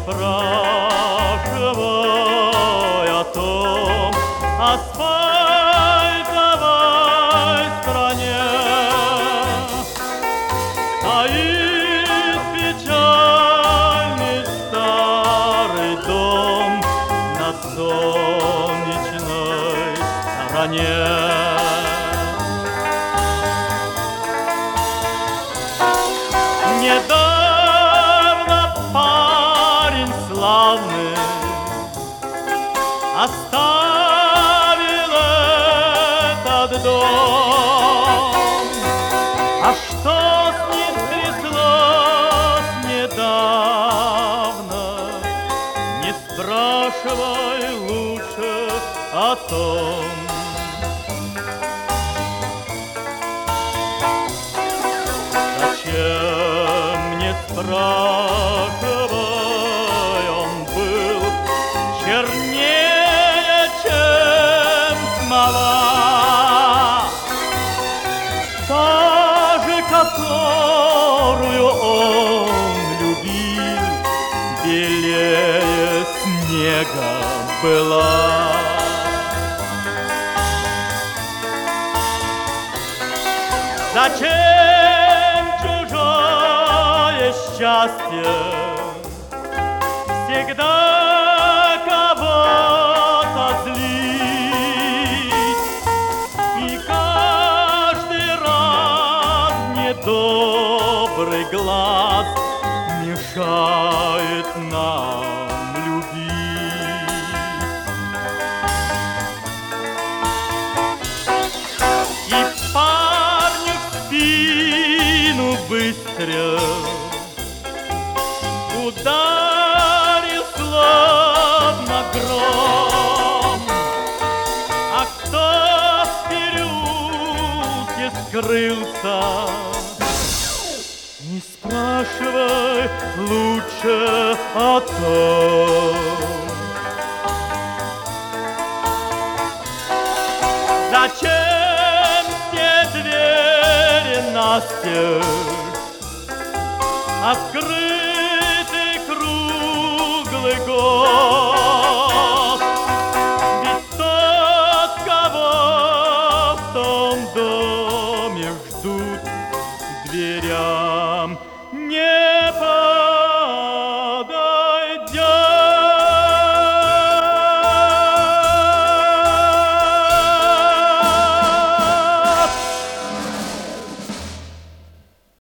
спрашивай о том асфальтовой стране. Стоит печальный старый дом на солнечной стороне. Недавно парень славный оставил этот дом. А что с ним стряслось недавно, не спрашивай лучше о том. Зачем, не спрашивай, он был чернее, чем смола, та же, которую он любил, белее снега была. Зачем чужое счастье всегда кого-то злить? И каждый раз недобрый глаз мешает нам любить. И парню в спину быстро ударил словно гром. А кто в переулке скрылся, не спрашивай лучше о том. Зачем все двери настежь открыть?